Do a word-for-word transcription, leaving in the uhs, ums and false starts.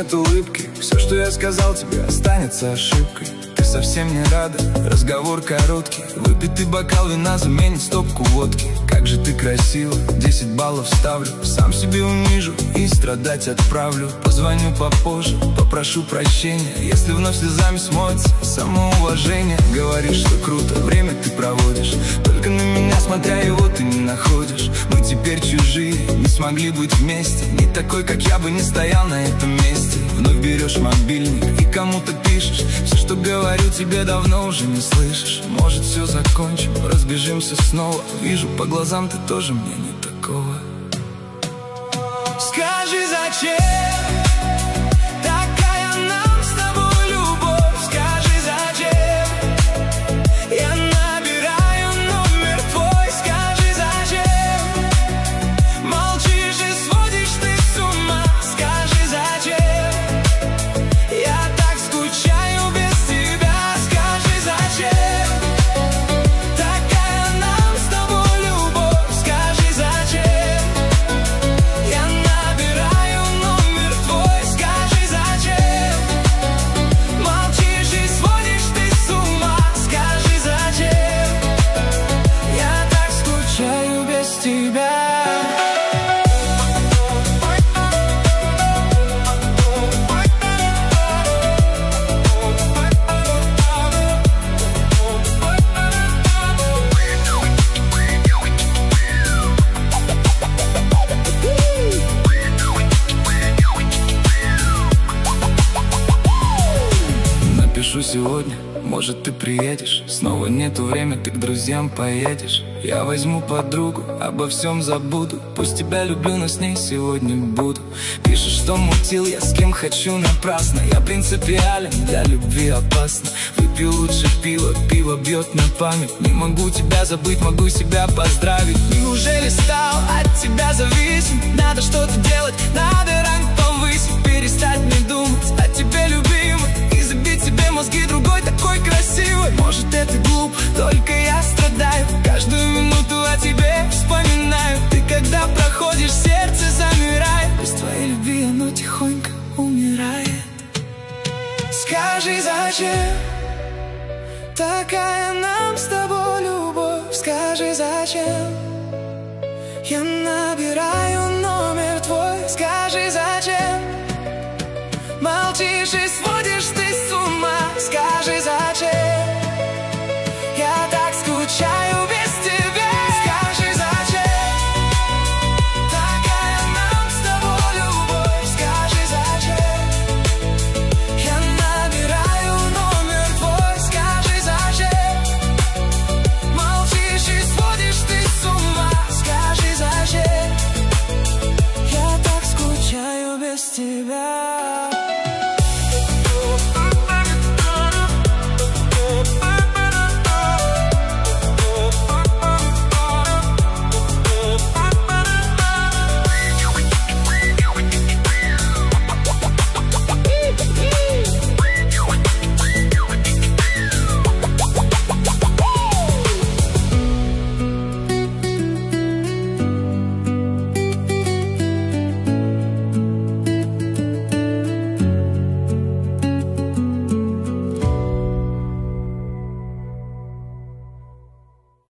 нет улыбки. Все, что я сказал тебе, останется ошибкой. Ты совсем не рада, разговор короткий. Выпитый бокал вина заменит стопку водки. Как же ты красива, десять баллов ставлю. Сам себе унижу и страдать отправлю. Позвоню попозже, попрошу прощения, если вновь слезами смоется самоуважение. Говоришь, что круто, время ты проводишь, только на меня смотря его ты не находишь. Мы теперь чужие, не смогли быть вместе. Не такой, как я бы не стоял на этом месте. Вновь берешь мобильник и кому-то пишешь. Все, что говорю, тебе давно уже не слышишь. Может, все закончим, разбежимся снова. Вижу по глазам, ты тоже мне не такого. Скажи, зачем такая нам с тобой любовь? Скажи, зачем я набираю номер твой? Скажи, зачем молчишь и сводишь ты с ума? Скажи, зачем я так скучаю без тебя? Скажи, зачем такая нам с тобой любовь? Скажи, зачем я набираю номер твой? Скажи, зачем молчишь и сводишь ты с ума? Скажи, зачем я так скучаю без тебя? Напишу сегодня, может, ты приедешь. Снова нету время, ты к друзьям поедешь. Я возьму подругу, обо всем забуду. Пусть тебя люблю, но с ней сегодня буду. Пишешь, что мутил я с кем хочу напрасно. Я принципиален, для любви опасно. Выпью лучше пиво, пиво бьет на память. Не могу тебя забыть, могу себя поздравить. Неужели стал от тебя зависим? Надо что-то делать, надо ранг повысить. Перестать не думать о тебе, любимый, и забить себе мозги другой такой красивой. Может, это глупо, только я страдаю. Каждую минуту о тебе вспоминаю. Ты когда проходишь, сердце замирает. Без твоей любви оно тихонько умирает. Скажи, зачем такая нам с тобой любовь? Скажи, зачем